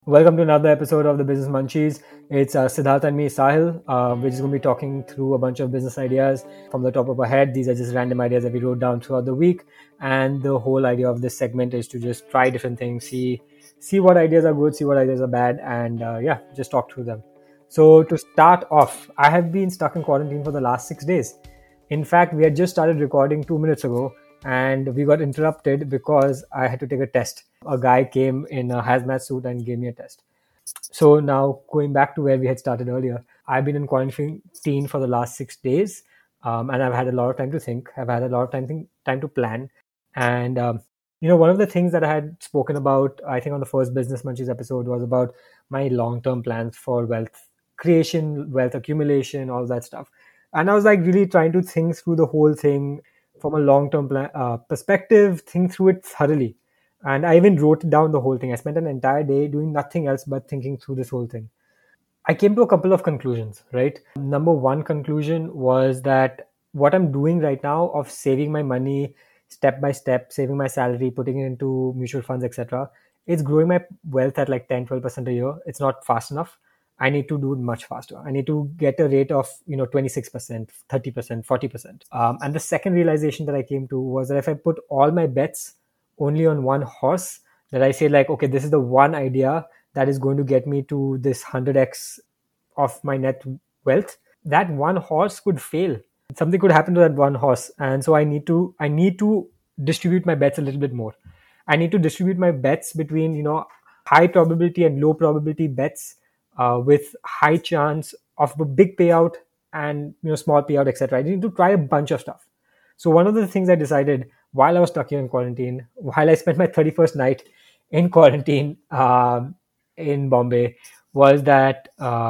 Welcome to another episode of the Business Munchies. It's Siddharth and me, Sahil. We're just going to be talking through a bunch of business ideas from the top of our head. These are just random ideas that we wrote down throughout the week. And the whole idea of this segment is to just try different things, see what ideas are good, see what ideas are bad, and just talk through them. So to start off, I have been stuck in quarantine for the last 6 days. In fact, we had just started recording 2 minutes ago, and we got interrupted because I had to take a test. A guy came in a hazmat suit and gave me a test. So now going back to where we had started earlier, I've been in quarantine for the last 6 days, and I've had a lot of time to think. I've had a lot of time to plan, and one of the things that I had spoken about, I think on the first Business Munchies episode, was about my long-term plans for wealth creation, wealth accumulation, all that stuff. And I was like really trying to think through the whole thing from a long-term perspective, think through it thoroughly. And I even wrote down the whole thing. I spent an entire day doing nothing else but thinking through this whole thing. I came to a couple of conclusions, right? Number one conclusion was that what I'm doing right now of saving my money step by step, saving my salary, putting it into mutual funds, etc., it's growing my wealth at like 10-12% a year. It's not fast enough. I need to do it much faster. I need to get a rate of 26%, 30%, 40%. And the second realization that I came to was that if I put all my bets only on one horse, that I say like, okay, this is the one idea that is going to get me to this 100x of my net wealth, that one horse could fail. Something could happen to that one horse, and so I need to distribute my bets a little bit more. I need to distribute my bets between high probability and low probability bets, with high chance of a big payout and small payout, etc. I need to try a bunch of stuff. So one of the things I decided while I was stuck here in quarantine, while I spent my 31st night in quarantine in Bombay, was that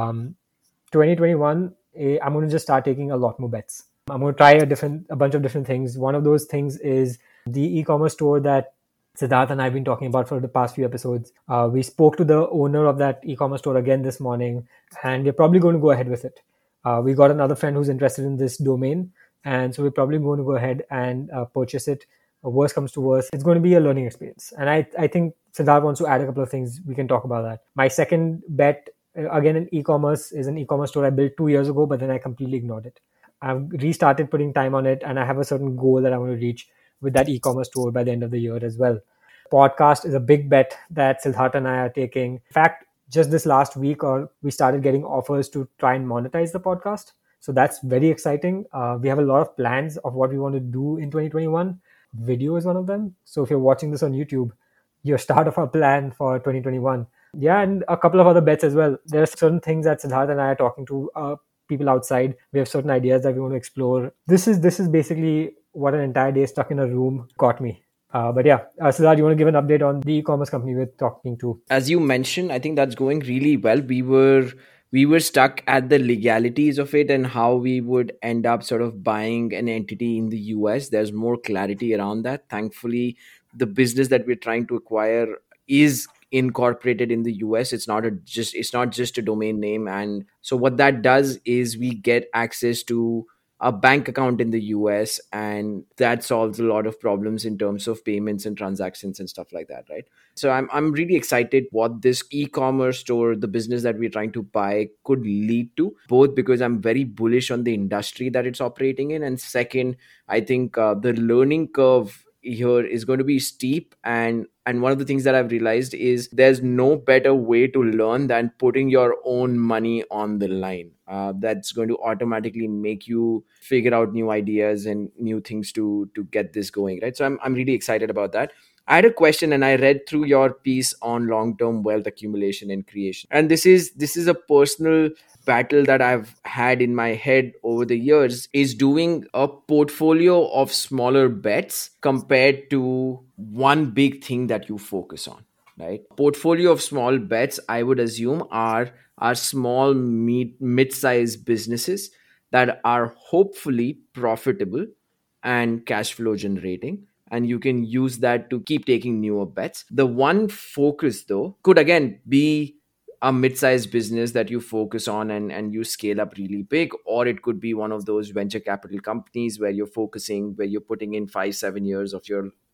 2021, I'm going to just start taking a lot more bets. I'm going to try a bunch of different things. One of those things is the e-commerce store that Siddharth and I have been talking about for the past few episodes. We spoke to the owner of that e-commerce store again this morning, and we're probably going to go ahead with it. We got another friend who's interested in this domain, and so we're probably going to go ahead and purchase it. Worst comes to worst, it's going to be a learning experience. And I think Siddharth wants to add a couple of things. We can talk about that. My second bet, again in e-commerce, is an e-commerce store I built 2 years ago, but then I completely ignored it. I've restarted putting time on it, and I have a certain goal that I want to reach with that e-commerce store by the end of the year as well. Podcast is a big bet that Siddharth and I are taking. In fact, just this last week, we started getting offers to try and monetize the podcast. So that's very exciting. We have a lot of plans of what we want to do in 2021. Video is one of them. So if you're watching this on YouTube, your start of our plan for 2021. Yeah, and a couple of other bets as well. There are certain things that Siddharth and I are talking to people outside. We have certain ideas that we want to explore. This is basically what an entire day stuck in a room got me. Siddharth, you want to give an update on the e-commerce company we're talking to? As you mentioned, I think that's going really well. We were stuck at the legalities of it and how we would end up sort of buying an entity in the US. There's more clarity around that. Thankfully, the business that we're trying to acquire is incorporated in the US. It's not just a domain name. And so what that does is we get access to a bank account in the US, and that solves a lot of problems in terms of payments and transactions and stuff like that, right? So I'm really excited what this e-commerce store, the business that we're trying to buy, could lead to, both because I'm very bullish on the industry that it's operating in, and second, I think the learning curve here is going to be steep. And one of the things that I've realized is there's no better way to learn than putting your own money on the line. That's going to automatically make you figure out new ideas and new things to get this going, right? So I'm really excited about that. I had a question, and I read through your piece on long-term wealth accumulation and creation. And this is a personal battle that I've had in my head over the years, is doing a portfolio of smaller bets compared to one big thing that you focus on, right? Portfolio of small bets, I would assume, are small mid-sized businesses that are hopefully profitable and cash flow generating, and you can use that to keep taking newer bets. The one focus, though, could again be a mid-sized business that you focus on and you scale up really big, or it could be one of those venture capital companies where you're putting in 5-7 years of your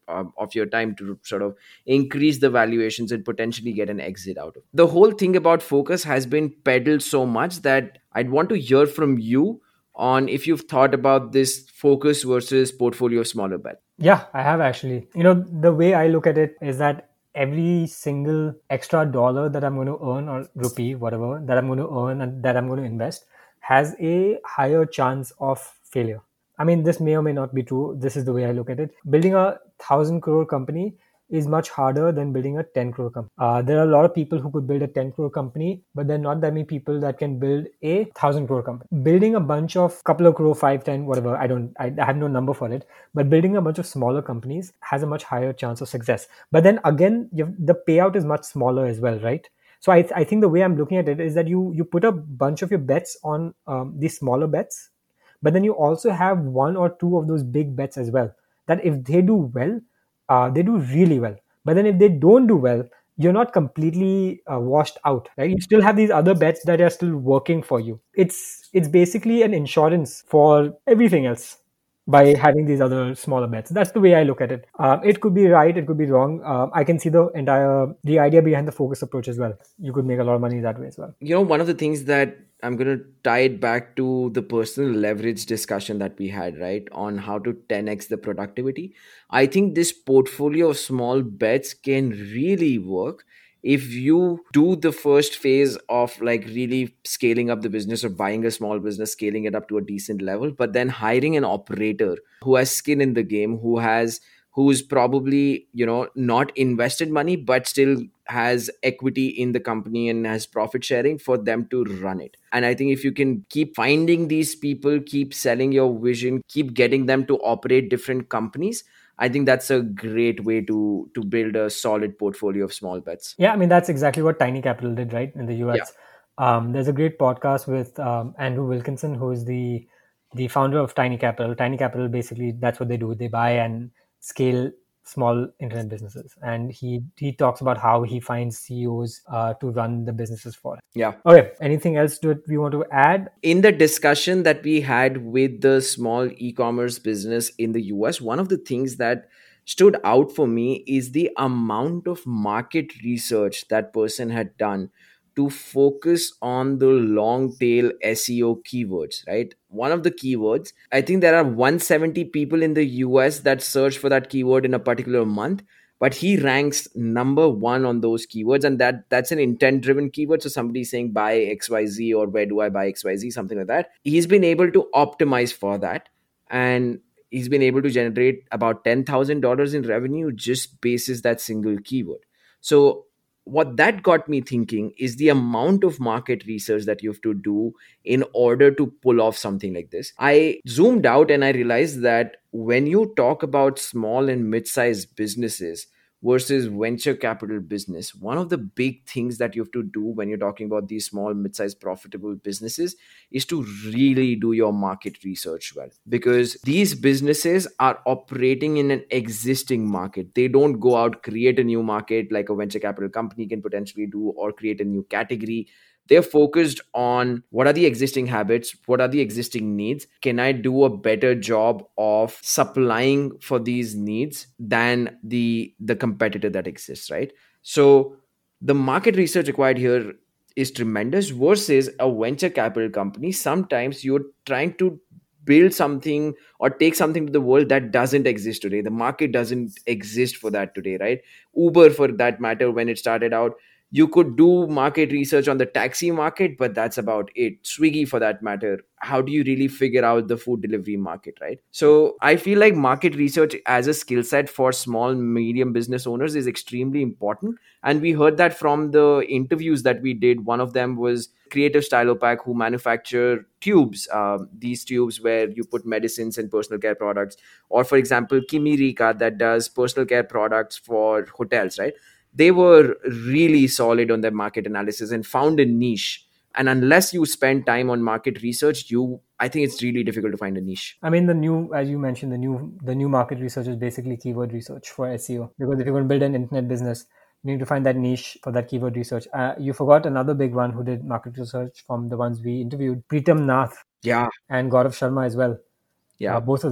of your time to sort of increase the valuations and potentially get an exit out of it. The whole thing about focus has been peddled so much that I'd want to hear from you on if you've thought about this focus versus portfolio of smaller bets. Yeah, I have actually. The way I look at it is that every single extra dollar that I'm going to earn, or rupee, whatever, that I'm going to earn and that I'm going to invest has a higher chance of failure. I mean, this may or may not be true. This is the way I look at it. Building a 1,000 crore company is much harder than building a 10 crore company. There are a lot of people who could build a 10 crore company, but there are not that many people that can build a 1,000 crore company. Building a bunch of couple of crore, 5, 10, whatever, I have no number for it, but building a bunch of smaller companies has a much higher chance of success. But then again, the payout is much smaller as well, right? So I think the way I'm looking at it is that you put a bunch of your bets on these smaller bets, but then you also have one or two of those big bets as well, that if they do well, they do really well. But then if they don't do well, you're not completely washed out, right? You still have these other bets that are still working for you. It's basically an insurance for everything else by having these other smaller bets. That's the way I look at it. It could be right, it could be wrong. I can see the idea behind the focus approach as well. You could make a lot of money that way as well. One of the things that I'm going to tie it back to the personal leverage discussion that we had, right? On how to 10x the productivity. I think this portfolio of small bets can really work if you do the first phase of like really scaling up the business or buying a small business, scaling it up to a decent level, but then hiring an operator who has skin in the game, who's probably not invested money but still has equity in the company and has profit sharing for them to run it. And I think if you can keep finding these people, keep selling your vision, keep getting them to operate different companies, I think that's a great way to build a solid portfolio of small bets. Yeah, I mean, that's exactly what Tiny Capital did, right, in the Yeah. US. There's a great podcast with Andrew Wilkinson, who is the founder of Tiny Capital. Tiny Capital, basically, that's what they do. They buy and scale small internet businesses, and he talks about how he finds CEOs to run the businesses for him. Yeah. Okay, anything else that we want to add? In the discussion that we had with the small e-commerce business in the US, one of the things that stood out for me is the amount of market research that person had done to focus on the long tail SEO keywords, right? One of the keywords, I think there are 170 people in the US that search for that keyword in a particular month, but he ranks number one on those keywords, and that's an intent driven keyword. So somebody saying buy XYZ or where do I buy XYZ, something like that. He's been able to optimize for that, and he's been able to generate about $10,000 in revenue just basis that single keyword. So what that got me thinking is the amount of market research that you have to do in order to pull off something like this. I zoomed out and I realized that when you talk about small and mid-sized businesses versus venture capital business, one of the big things that you have to do when you're talking about these small, mid-sized profitable businesses is to really do your market research well, because these businesses are operating in an existing market. They don't go out, create a new market like a venture capital company can potentially do, or create a new category. They're focused on what are the existing habits, what are the existing needs. Can I do a better job of supplying for these needs than the competitor that exists, right? So the market research required here is tremendous versus a venture capital company. Sometimes you're trying to build something or take something to the world that doesn't exist today. The market doesn't exist for that today, right? Uber, for that matter, when it started out, you could do market research on the taxi market, but that's about it. Swiggy, for that matter, how do you really figure out the food delivery market, right? So I feel like market research as a skill set for small medium business owners is extremely important, and we heard that from the interviews that we did. One of them was Creative Stylopack, who manufacture tubes, these tubes where you put medicines and personal care products, or for example Kimi Rika, that does personal care products for hotels, right? They were really solid on their market analysis and found a niche. And unless you spend time on market research, I think it's really difficult to find a niche. I mean, as you mentioned, the new market research is basically keyword research for SEO. Because if you're going to build an internet business, you need to find that niche for that keyword research. You forgot another big one who did market research from the ones we interviewed, Pritam Nath Yeah. and Gaurav Sharma as well. Yeah. Both of them.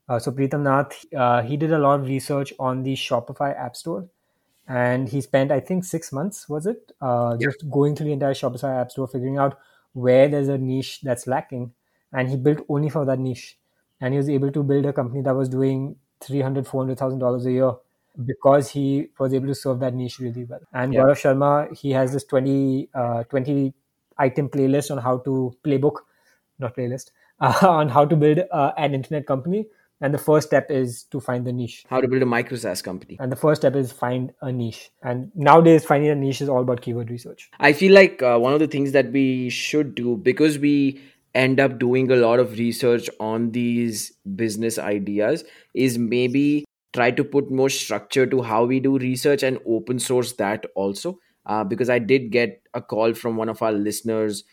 So Pritam Nath, he did a lot of research on the Shopify App Store, and he spent, I think, 6 months, was it, Yeah. just going through the entire Shopify App Store, figuring out where there's a niche that's lacking, and he built only for that niche, and he was able to build a company that was doing 300,000 $400,000 a year because he was able to serve that niche really well. And Yeah. Gaurav Sharma, he has this 20 item playlist on how to playbook, not playlist, on how to build an internet company. And the first step is to find the niche. How to build a micro SaaS company. And the first step is find a niche. And nowadays, finding a niche is all about keyword research. I feel like one of the things that we should do, because we end up doing a lot of research on these business ideas, is maybe try to put more structure to how we do research and open source that also. Because I did get a call from one of our listeners,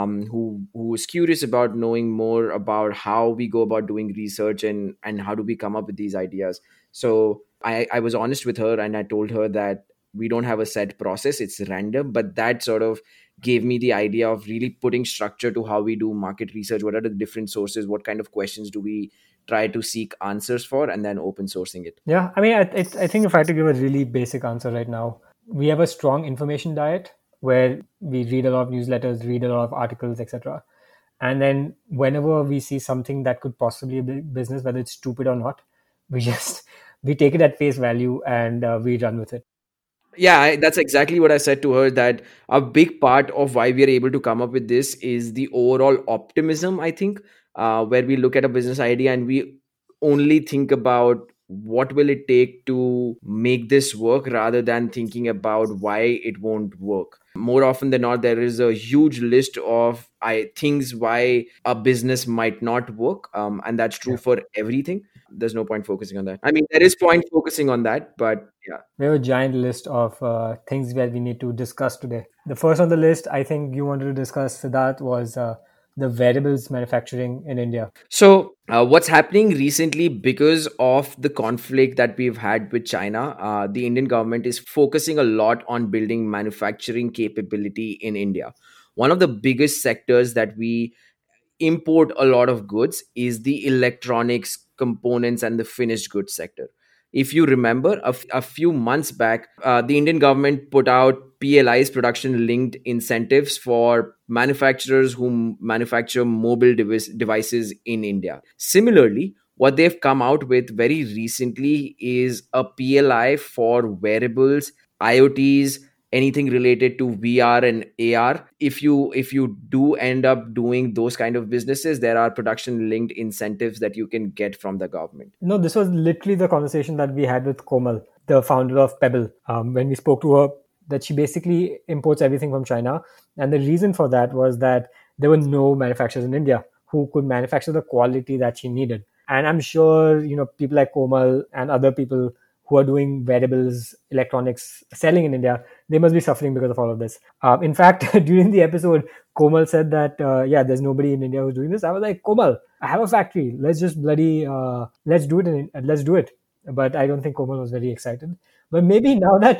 who was curious about knowing more about how we go about doing research, and how do we come up with these ideas. So I was honest with her, and I told her that we don't have a set process, it's random, but that sort of gave me the idea of really putting structure to how we do market research. What are the different sources, what kind of questions do we try to seek answers for, and then open sourcing it. Yeah, I mean, I think if I had to give a really basic answer right now, we have a strong information diet where we read a lot of newsletters, read a lot of articles, etc. And then whenever we see something that could possibly be business, whether it's stupid or not, we just we take it at face value and we run with it. Yeah, that's exactly what I said to her, that a big part of why we are able to come up with this is the overall optimism, I think, where we look at a business idea and we only think about what will it take to make this work, rather than thinking about why it won't work. More often than not, there is a huge list of things why a business might not work, and that's true Yeah. for everything. There's no point focusing on that. I mean, there is point focusing on that, but yeah. We have a giant list of things that we need to discuss today. The first on the list, I think you wanted to discuss, Siddharth, was the wearables manufacturing in India. So, what's happening recently, because of the conflict that we've had with China, the Indian government is focusing a lot on building manufacturing capability in India. One of the biggest sectors that we import a lot of goods is the electronics components and the finished goods sector. If you remember, a few months back, the Indian government put out PLIs, production linked incentives, for manufacturers who manufacture mobile devices in India. Similarly, what they've come out with very recently is a PLI for wearables, IoTs, anything related to VR and AR. If you do end up doing those kind of businesses, there are production linked incentives that you can get from the government. No, this was literally the conversation that we had with Komal, the founder of Pebble, when we spoke to her, that she basically imports everything from China. And the reason for that was that there were no manufacturers in India who could manufacture the quality that she needed. And I'm sure, people like Komal and other people who are doing wearables, electronics selling in India, they must be suffering because of all of this. In fact, during the episode, Komal said that, yeah, there's nobody in India who's doing this. I was like, Komal, I have a factory. Let's just let's do it. Let's do it. But I don't think Komal was very excited. But maybe now that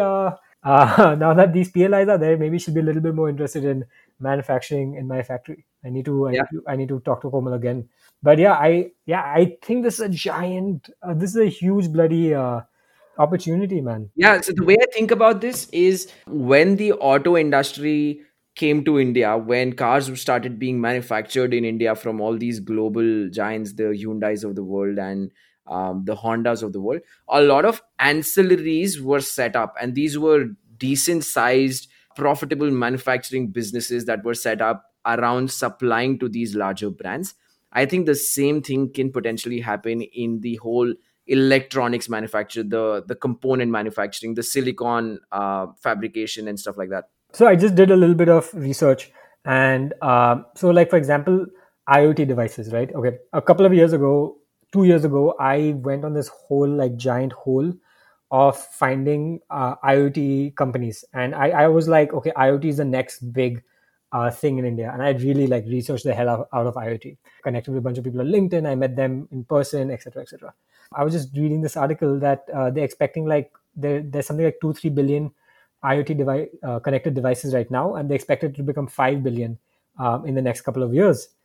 now that these PLIs are there, maybe she'll be a little bit more interested in manufacturing in my factory. I need to talk to Komal again. But I think this is a this is a huge bloody opportunity, man. Yeah, so the way I think about this is, when the auto industry came to India, when cars started being manufactured in India from all these global giants, the Hyundais of the world, and the Hondas of the world, a lot of ancillaries were set up, and these were decent sized, profitable manufacturing businesses that were set up around supplying to these larger brands. I think the same thing can potentially happen in the whole electronics manufacture, the component manufacturing, the silicon fabrication and stuff like that. So I just did a little bit of research, and so, like, for example, IoT devices, right? Okay, a couple of years ago, 2 years ago, I went on this whole like giant hole of finding IoT companies, and I was like, okay, IoT is the next big thing in India, and I really like researched the hell out of IoT. Connected with a bunch of people on LinkedIn, I met them in person, etc., etc. I was just reading this article that they're expecting like there's something like 2-3 billion IoT connected devices right now, and they expect it to become 5 billion in the next couple of years.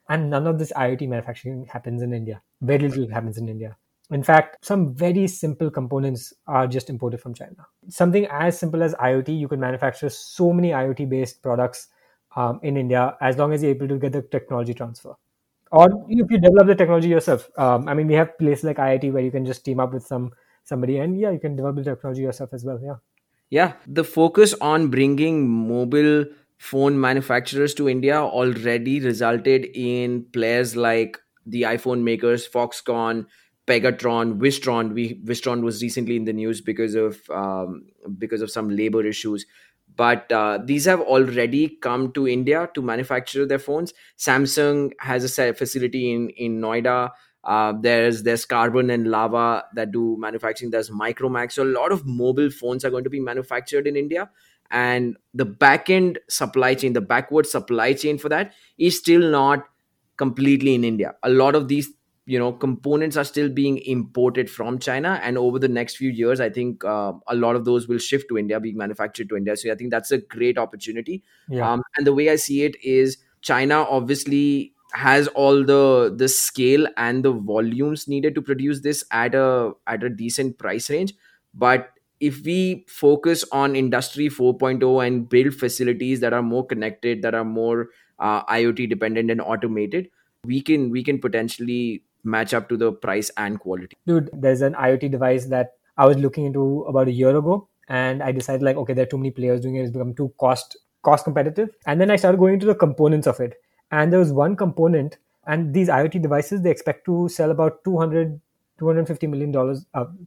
And none of this IoT manufacturing happens in India. Very little happens in India. In fact, some very simple components are just imported from China. Something as simple as IoT, you can manufacture so many IoT based products in India as long as you're able to get the technology transfer. Or if you develop the technology yourself. I mean, we have places like IIT where you can just team up with somebody, and yeah, you can develop the technology yourself as well. Yeah. Yeah, the focus on bringing mobile phone manufacturers to India already resulted in players like the iPhone makers, Foxconn, Pegatron, Wistron. Wistron was recently in the news because of some labor issues. But these have already come to India to manufacture their phones. Samsung has a facility in Noida. There's Carbon and Lava that do manufacturing. There's Micromax. So a lot of mobile phones are going to be manufactured in India, and the back end supply chain, the backward supply chain for that is still not completely in India. A lot of these components are still being imported from China, and over the next few years, I think a lot of those will shift to India, being manufactured to India. So I think that's a great opportunity. Yeah. And the way I see it is, China obviously has all the scale and the volumes needed to produce this at a decent price range. But if we focus on industry 4.0 and build facilities that are more connected, that are more IoT dependent and automated, we can potentially match up to the price and quality. Dude, there's an IoT device that I was looking into about a year ago, and I decided like, okay, there are too many players doing it. It's become too cost competitive. And then I started going into the components of it, and there was one component, and these IoT devices they expect to sell about 250 million dollars,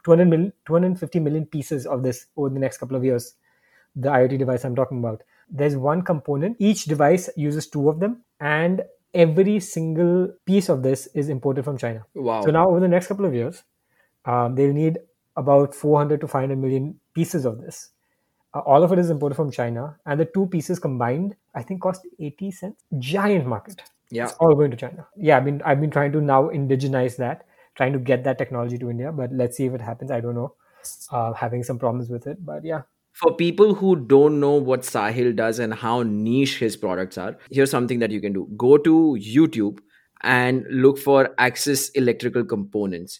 250 million pieces of this over the next couple of years. The IoT device I'm talking about. There's one component. Each device uses two of them, and every single piece of this is imported from China. Wow. So now, over the next couple of years, they'll need about 400 to 500 million pieces of this. All of it is imported from China, and the two pieces combined, I think, cost 80 cents. Giant market. Yeah. It's all going to China. Yeah, I've been trying to now indigenize that, trying to get that technology to India, but let's see if it happens. I don't know. Having some problems with it, but yeah. For people who don't know what Sahil does and how niche his products are, here's something that you can do. Go to YouTube and look for Axis Electrical Components.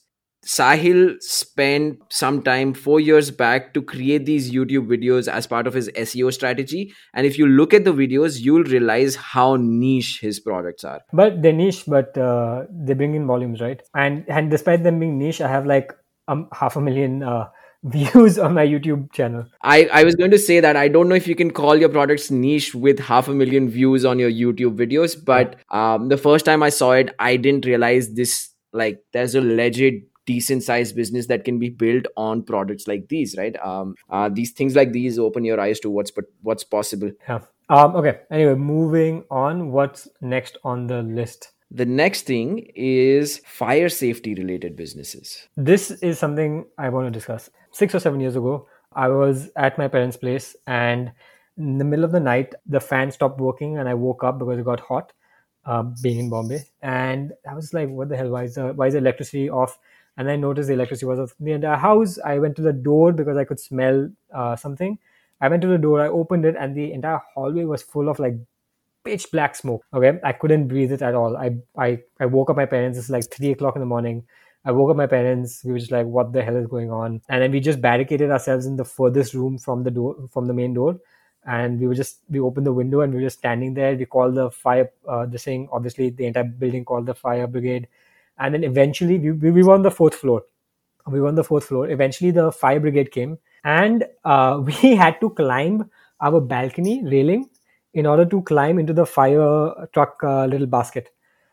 Sahil spent some time 4 years back to create these YouTube videos as part of his SEO strategy. And if you look at the videos, you'll realize how niche his products are. But they're niche, but they bring in volumes, right? And despite them being niche, I have like 500,000 views on my YouTube channel. I was going to say that I don't know if you can call your products niche with 500,000 views on your YouTube videos, but the first time I saw it, I didn't realize this, like there's a legit decent sized business that can be built on products like these, right? These things like these open your eyes to what's possible. Yeah. Okay. Anyway, moving on. What's next on the list? The next thing is fire safety related businesses. This is something I want to discuss. 6 or 7 years ago, I was at my parents' place, and in the middle of the night, the fan stopped working, and I woke up because it got hot, being in Bombay. And I was like, what the hell? Why is the electricity off? And I noticed the electricity was off in the entire house. I went to the door because I could smell something. I went to the door, I opened it, and the entire hallway was full of like pitch black smoke. Okay, I couldn't breathe it at all. I woke up my parents. It's like 3 o'clock in the morning. I woke up my parents. We were just like, "What the hell is going on?" And then we just barricaded ourselves in the furthest room from the door, from the main door. And we opened the window and we were just standing there. We called the fire. This thing, obviously, the entire building called the fire brigade. And then eventually, we were on the fourth floor. We were on the fourth floor. Eventually, the fire brigade came, and we had to climb our balcony railing in order to climb into the fire truck little basket.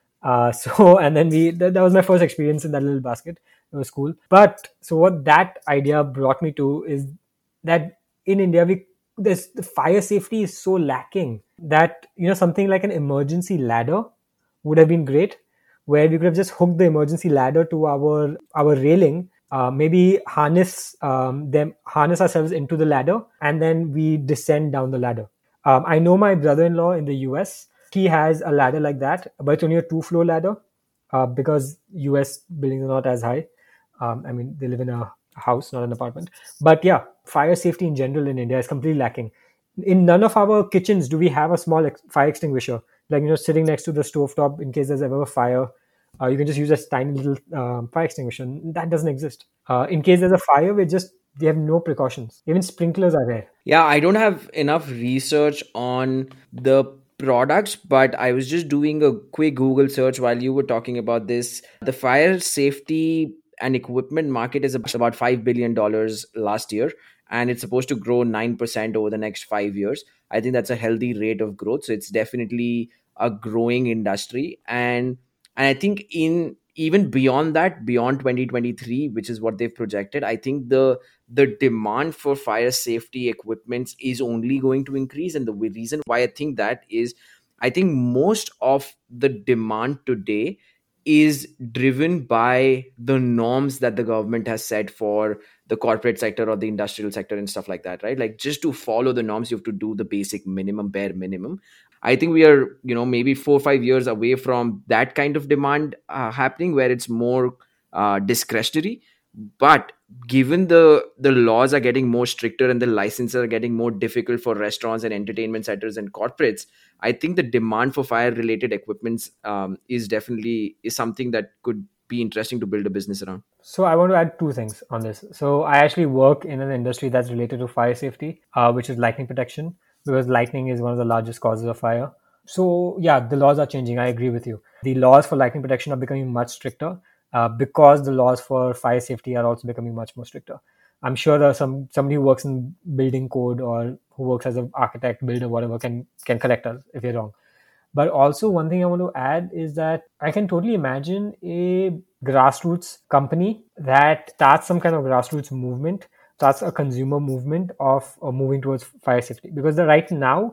And then that was my first experience in that little basket. It was cool. But so what that idea brought me to is that in India, the fire safety is so lacking that, something like an emergency ladder would have been great, where we could have just hooked the emergency ladder to our railing, maybe harness ourselves into the ladder, and then we descend down the ladder. I know my brother-in-law in the US, he has a ladder like that, but it's only a 2-floor ladder because US buildings are not as high. They live in a house, not an apartment. But yeah, fire safety in general in India is completely lacking. In none of our kitchens do we have a small fire extinguisher. like sitting next to the stovetop in case there's ever a fire. You can just use a tiny little fire extinguisher. That doesn't exist. In case there's a fire, we have no precautions. Even sprinklers are rare. Yeah, I don't have enough research on the products, but I was just doing a quick Google search while you were talking about this. The fire safety and equipment market is about $5 billion last year, and it's supposed to grow 9% over the next 5 years. I think that's a healthy rate of growth. So it's definitely a growing industry. And I think in even beyond that, beyond 2023, which is what they've projected, I think the demand for fire safety equipments is only going to increase. And the reason why I think that is, I think most of the demand today is driven by the norms that the government has set for the corporate sector or the industrial sector and stuff like that, right? Like, just to follow the norms, you have to do the basic minimum, bare minimum. I think we are, maybe 4 or 5 years away from that kind of demand happening, where it's more discretionary. But given the laws are getting more stricter and the licenses are getting more difficult for restaurants and entertainment centers and corporates, I think the demand for fire related equipments is something that could be interesting to build a business around. So I want to add two things on this. So I actually work in an industry that's related to fire safety, which is lightning protection, because lightning is one of the largest causes of fire. So yeah, the laws are changing. I agree with you. The laws for lightning protection are becoming much stricter because the laws for fire safety are also becoming much more stricter. I'm sure there are somebody who works in building code or who works as an architect, builder, whatever can correct us if we're wrong. But also, one thing I want to add is that I can totally imagine a grassroots company that starts some kind of grassroots movement, starts a consumer movement of moving towards fire safety. Because right now,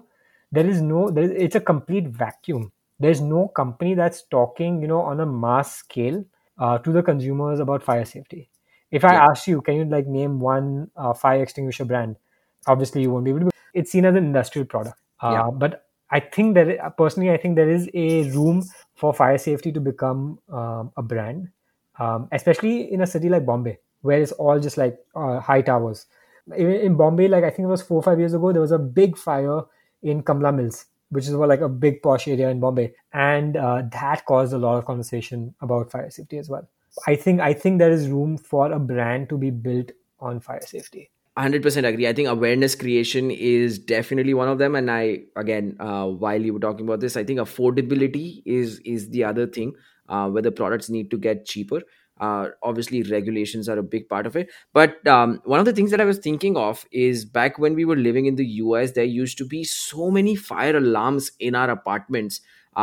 it's a complete vacuum. There's no company that's talking, on a mass scale to the consumers about fire safety. If I Yeah. ask you, can you like name one fire extinguisher brand? Obviously, you won't be able to. It's seen as an industrial product. Yeah. But I think that personally, I think there is a room for fire safety to become a brand, especially in a city like Bombay, where it's all just like high towers. In Bombay, like I think it was 4 or 5 years ago, there was a big fire in Kamla Mills, which is like a big posh area in Bombay, and that caused a lot of conversation about fire safety as well. I think there is room for a brand to be built on fire safety. 100% agree. I think awareness creation is definitely one of them. And I, again, while you were talking about this, I think affordability is the other thing, where the products need to get cheaper. Obviously regulations are a big part of it, but one of the things that I was thinking of is, back when we were living in the US, there used to be so many fire alarms in our apartments,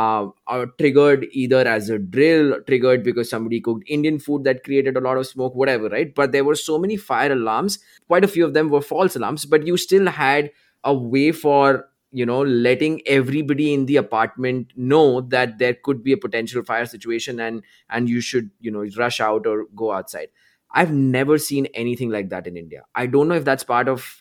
are triggered either as a drill, triggered because somebody cooked Indian food that created a lot of smoke, whatever, right? But there were so many fire alarms. Quite a few of them were false alarms, but you still had a way for, letting everybody in the apartment know that there could be a potential fire situation, and you should, rush out or go outside. I've never seen anything like that in India. I don't know if that's part of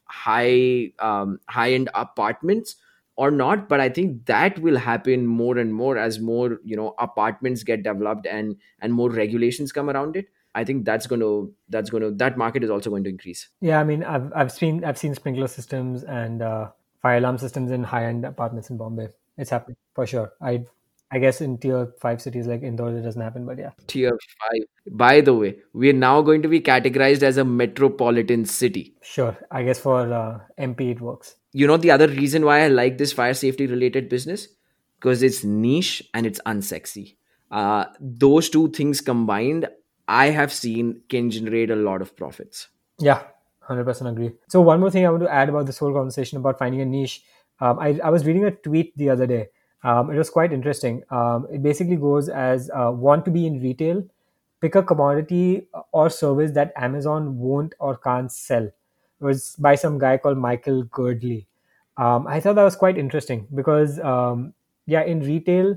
high end apartments or not, but I think that will happen more and more as more, apartments get developed and more regulations come around it. I think that market is also going to increase. Yeah, I mean, I've seen sprinkler systems and fire alarm systems in high end apartments in Bombay. It's happening for sure. I guess in tier 5 cities like Indore, it doesn't happen, but yeah, Tier 5. By the way, we are now going to be categorized as a metropolitan city. sure. I guess for MP it works. You know the other reason why I like this fire safety related business? Because it's niche and it's unsexy. Those two things combined, I have seen, can generate a lot of profits. Yeah, 100% agree. So one more thing I want to add about this whole conversation about finding a niche. I was reading a tweet the other day. It was quite interesting. It basically goes as want to be in retail, pick a commodity or service that Amazon won't or can't sell. It was by some guy called Michael Girdley. I thought that was quite interesting because, yeah, in retail,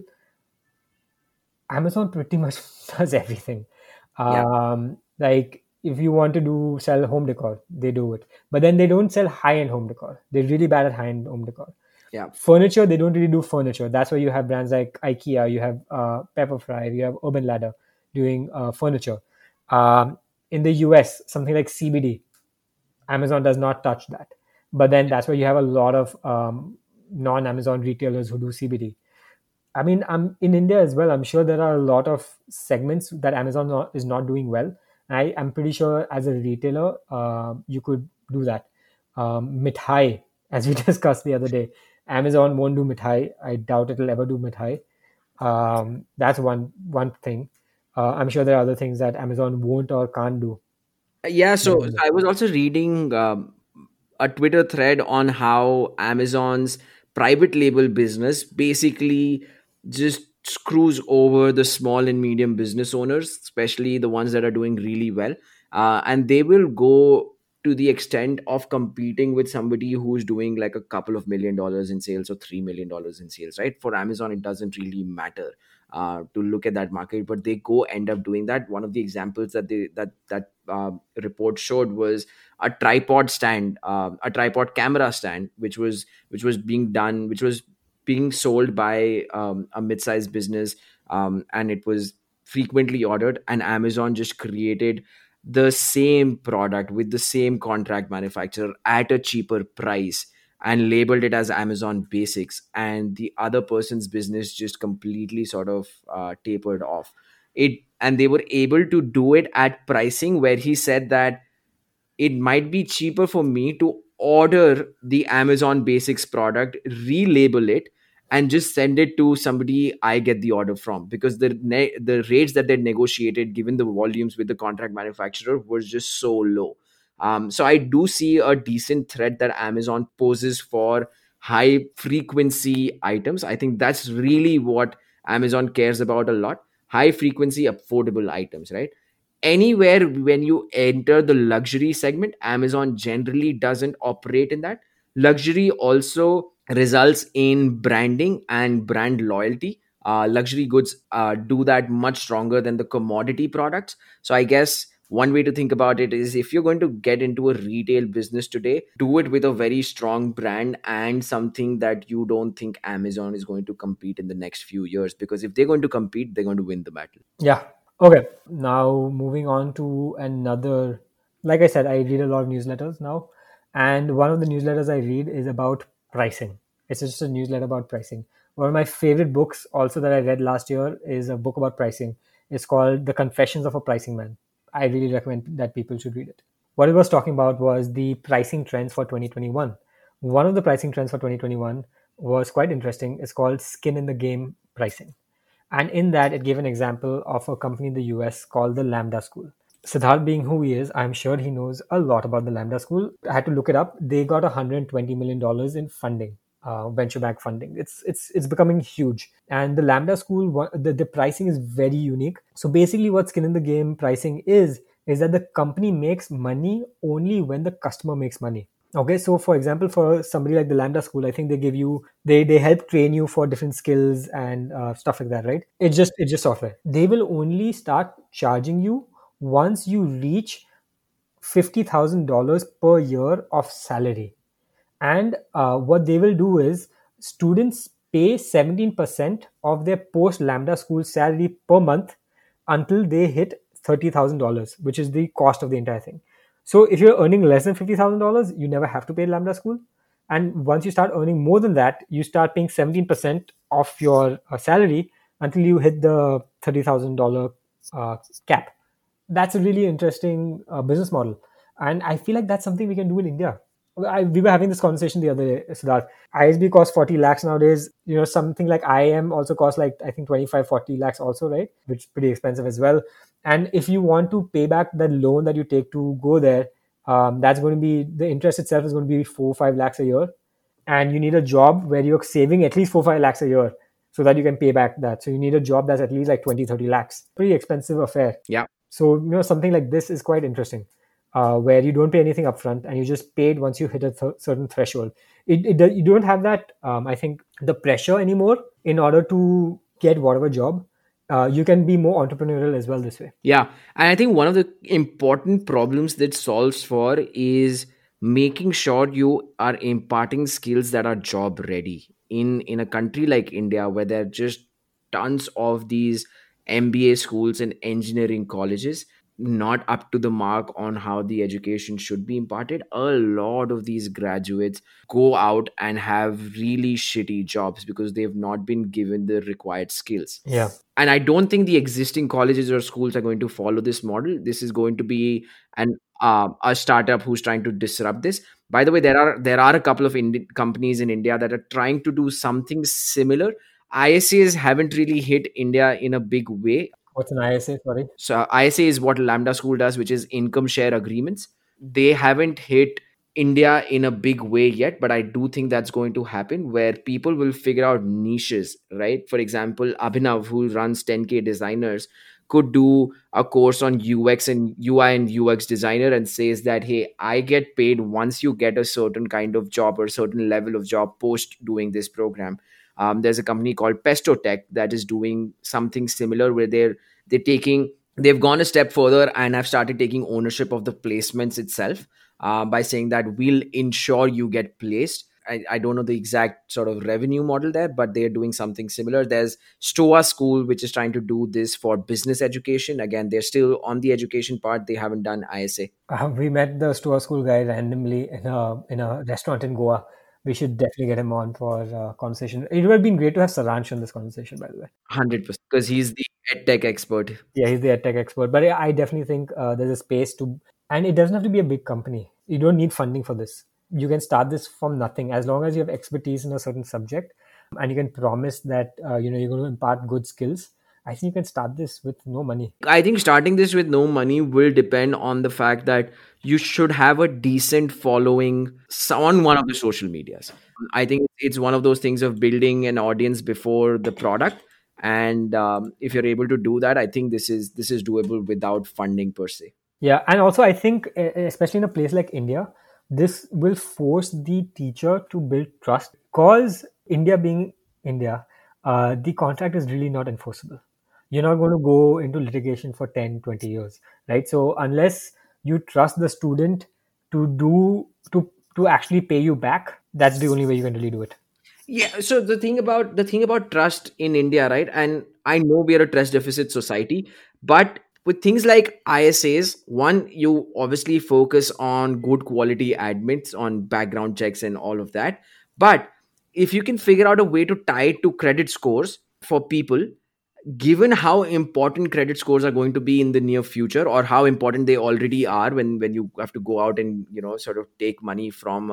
Amazon pretty much does everything. Yeah. Like if you want to sell home decor, they do it. But then they don't sell high end home decor. They're really bad at high end home decor. Yeah. Furniture, they don't really do furniture. That's why you have brands like IKEA, you have Pepperfry, you have Urban Ladder doing furniture. In the US, something like CBD, Amazon does not touch that. But then that's why you have a lot of non-Amazon retailers who do CBD. I mean, I'm in India as well. I'm sure there are a lot of segments that Amazon is not doing well. I'm pretty sure as a retailer, you could do that. Mithai, as we discussed the other day, Amazon won't do Mithai. I doubt it'll ever do Mithai. That's one thing. I'm sure there are other things that Amazon won't or can't do. Yeah, But so I was also reading a Twitter thread on how Amazon's private label business basically just screws over the small and medium business owners, especially the ones that are doing really well. And they will go to the extent of competing with somebody who's doing like a couple of $1 million in sales or $3 million in sales, right? For Amazon, it doesn't really matter to look at that market, but they go end up doing that. One of the examples that report showed was a tripod stand, a tripod camera stand, which was being sold by a mid-sized business, and it was frequently ordered, and Amazon just created the same product with the same contract manufacturer at a cheaper price and labeled it as Amazon Basics, and the other person's business just completely sort of tapered off it. And they were able to do it at pricing where he said that it might be cheaper for me to order the Amazon Basics product, relabel it, and just send it to somebody I get the order from, because the rates that they negotiated, given the volumes with the contract manufacturer, was just so low. So I do see a decent threat that Amazon poses for high frequency items. I think that's really what Amazon cares about a lot: high frequency, affordable items, right? Anywhere when you enter the luxury segment, Amazon generally doesn't operate in that. Luxury also results in branding and brand loyalty. Luxury goods do that much stronger than the commodity products. So I guess one way to think about it is, if you're going to get into a retail business today, do it with a very strong brand and something that you don't think Amazon is going to compete in the next few years, because if they're going to compete, they're going to win the battle. Yeah. Okay. Now moving on to another. Like I said, I read a lot of newsletters now, and one of the newsletters I read is about pricing. It's just a newsletter about pricing. One of my favorite books, also that I read last year, is a book about pricing. It's called The Confessions of a Pricing Man. I really recommend that people should read it. What it was talking about was the pricing trends for 2021. One of the pricing trends for 2021 was quite interesting. It's called skin in the game pricing. And in that, it gave an example of a company in the US called the Lambda School. Siddharth, being who he is, I'm sure he knows a lot about the Lambda School. I had to look it up. They got $120 million in funding, venture back funding. It's becoming huge. And the Lambda School, the pricing is very unique. So basically, what skin in the game pricing is that the company makes money only when the customer makes money. Okay, so for example, for somebody like the Lambda School, I think they give you they help train you for different skills and stuff like that, right? It's just software. They will only start charging you once you reach $50,000 per year of salary. And what they will do is students pay 17% of their post Lambda School salary per month until they hit $30,000, which is the cost of the entire thing. So if you're earning less than $50,000, you never have to pay Lambda School. And once you start earning more than that, you start paying 17% of your salary until you hit the $30,000 cap. That's a really interesting business model. And I feel like that's something we can do in India. We were having this conversation the other day, Siddharth. ISB costs 40 lakhs nowadays. Something like IIM also costs like, I think 25, 40 lakhs also, right? Which is pretty expensive as well. And if you want to pay back the loan that you take to go there, that's going to be, the interest itself is going to be 4, 5 lakhs a year. And you need a job where you're saving at least 4, 5 lakhs a year so that you can pay back that. So you need a job that's at least like 20, 30 lakhs. Pretty expensive affair. Yeah. So, something like this is quite interesting, where you don't pay anything upfront and you just paid once you hit a certain threshold. You don't have that, I think, the pressure anymore in order to get whatever job. You can be more entrepreneurial as well this way. Yeah. And I think one of the important problems that solves for is making sure you are imparting skills that are job ready. In a country like India, where there are just tons of these MBA schools and engineering colleges, not up to the mark on how the education should be imparted, a lot of these graduates go out and have really shitty jobs because they've not been given the required skills. Yeah. And I don't think the existing colleges or schools are going to follow this model. This is going to be an a startup who's trying to disrupt this. By the way, there are a couple of companies in India that are trying to do something similar. ISAs haven't really hit India in a big way. What's an ISA? Sorry. So ISA is what Lambda School does, which is income share agreements. They haven't hit India in a big way yet, but I do think that's going to happen where people will figure out niches, right? For example, Abhinav, who runs 10K Designers, could do a course on UX and UI and UX designer and says that, hey, I get paid once you get a certain kind of job or certain level of job post doing this program. There's a company called Pesto Tech that is doing something similar where they're taking they've gone a step further and have started taking ownership of the placements itself, by saying that we'll ensure you get placed. I don't know the exact sort of revenue model there, but they're doing something similar. There's Stoa School, which is trying to do this for business education. Again, they're still on the education part. They haven't done ISA. We met the Stoa School guy randomly in a restaurant in Goa. We should definitely get him on for conversation. It would have been great to have Saransh on this conversation, by the way. 100%, because he's the edtech expert. Yeah, he's the EdTech expert. But I definitely think there's a space to, and it doesn't have to be a big company. You don't need funding for this. You can start this from nothing as long as you have expertise in a certain subject, and you can promise that you're going to impart good skills. I think you can start this with no money. I think starting this with no money will depend on the fact that you should have a decent following on one of the social medias. I think it's one of those things of building an audience before the product, and if you're able to do that, I think this is doable without funding per se. Yeah, and also I think, especially in a place like India, this will force the teacher to build trust because India being India, the contract is really not enforceable. You're not going to go into litigation for 10, 20 years, right? So unless you trust the student to do to actually pay you back, that's the only way you can really do it. Yeah, so the thing about trust in India, right? And I know we are a trust deficit society, but with things like ISAs, one, you obviously focus on good quality admits, on background checks and all of that. But if you can figure out a way to tie it to credit scores for people, given how important credit scores are going to be in the near future, or how important they already are when you have to go out and sort of take money from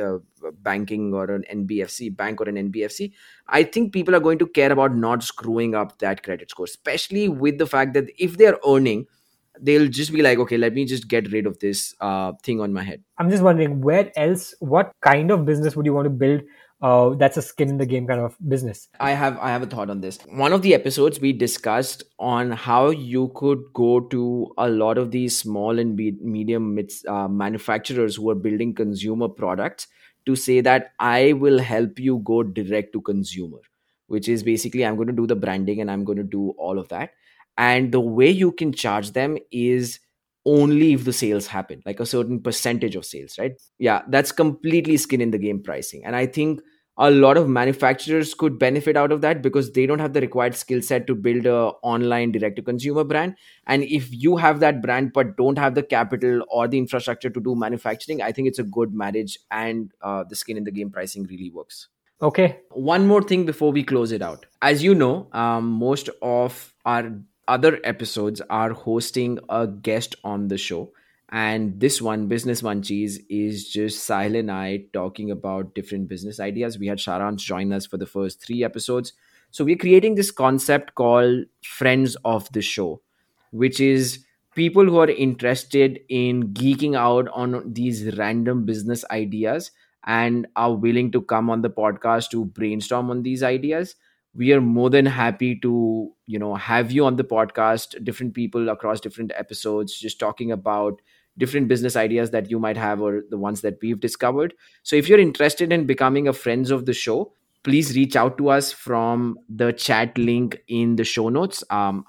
a banking or an NBFC bank or an NBFC, I think people are going to care about not screwing up that credit score, especially with the fact that if they're earning, they'll just be like, okay, let me just get rid of this thing on my head. I'm just wondering where else, what kind of business would you want to build? That's a skin in the game kind of business. I have a thought on this. One of the episodes we discussed on how you could go to a lot of these small and medium manufacturers who are building consumer products to say that I will help you go direct to consumer, which is basically I'm going to do the branding and I'm going to do all of that. And the way you can charge them is only if the sales happen, like a certain percentage of sales, right? Yeah, that's completely skin in the game pricing. And I think a lot of manufacturers could benefit out of that because they don't have the required skill set to build a online direct to consumer brand. And if you have that brand but don't have the capital or the infrastructure to do manufacturing, I think it's a good marriage, and the skin in the game pricing really works. Okay. One more thing before we close it out. As you know, most of our other episodes are hosting a guest on the show. And this one, Business Munchies, is just Sahil and I talking about different business ideas. We had Sharansh join us for the first 3 episodes. So we're creating this concept called Friends of the Show, which is people who are interested in geeking out on these random business ideas and are willing to come on the podcast to brainstorm on these ideas. We are more than happy to have you on the podcast, different people across different episodes, just talking about different business ideas that you might have or the ones that we've discovered. So if you're interested in becoming a friends of the show, please reach out to us from the chat link in the show notes.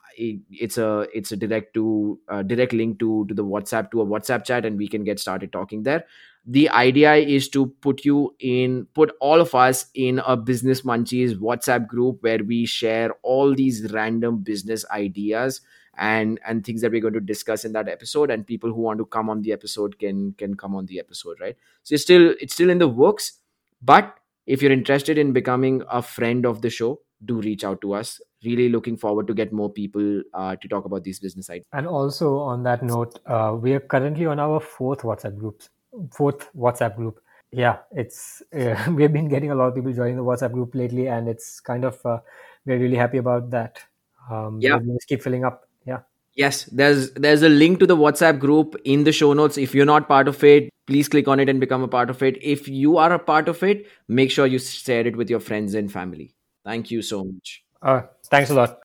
It's a direct link to the WhatsApp, to a WhatsApp chat, and we can get started talking there. The idea is to put all of us in a Business Munchies WhatsApp group where we share all these random business ideas and things that we're going to discuss in that episode, and people who want to come on the episode can come on the episode, right? So it's still in the works, but if you're interested in becoming a friend of the show, do reach out to us. Really looking forward to get more people to talk about these business ideas. And also on that note, we are currently on our fourth WhatsApp group. Yeah, it's we have been getting a lot of people joining the WhatsApp group lately, and it's kind of we're really happy about that. Yeah. We'll just keep filling up. Yeah. Yes, there's a link to the WhatsApp group in the show notes. If you're not part of it, please click on it and become a part of it. If you are a part of it, make sure you share it with your friends and family. Thank you so much. Thanks a lot.